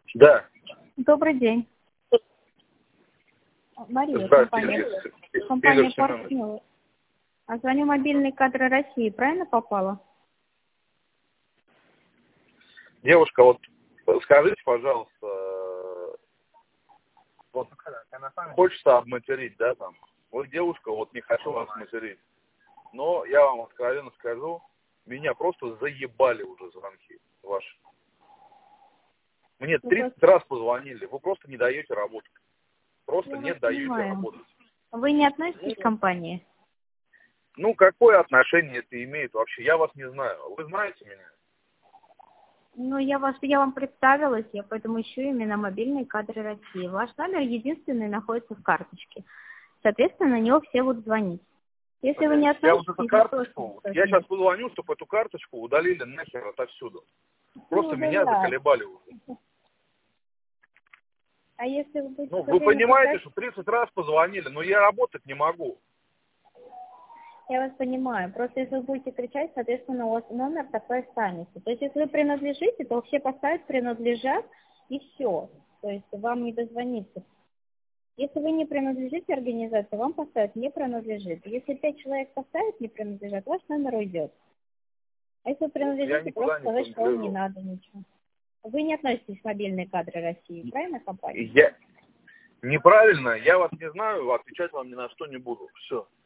Да. Добрый день. Мария, Здравствуйте. компания партнер. А звоню мобильные кадры России, правильно попала? Девушка, вот скажите, пожалуйста, вот хочется обматерить, да, там? Вот девушка, вот не хочу вас материть. Но я вам откровенно скажу, меня просто заебали уже звонки ваши. Мне 30 раз позвонили, вы просто не даете работать. Просто не даете работать. Вы не относитесь к компании? Ну, какое отношение это имеет вообще? Я вас не знаю. Вы знаете меня? Ну, я вам представилась, я поэтому ищу именно мобильные кадры России. Ваш номер единственный находится в карточке. Соответственно, на него все будут звонить. Если вы не относитесь... Я сейчас позвоню, чтобы эту карточку удалили нахер отовсюду. Просто меня заколебали уже. А если вы будете... Ну, вы понимаете, что 30 раз позвонили, но я работать не могу. Я вас понимаю. Просто если вы будете кричать, соответственно, у вас номер такой останется. То есть, если вы принадлежите, то все поставят принадлежат, и все. То есть, вам не дозвониться. Если вы не принадлежите организации, вам поставят не принадлежит. Если 5 человек поставят не принадлежат, ваш номер уйдет. А если вы принадлежите, просто сказать, что вам не надо ничего. Вы не относитесь к мобильные кадры России, правильно, компания? Неправильно, я вас не знаю, отвечать вам ни на что не буду. Все.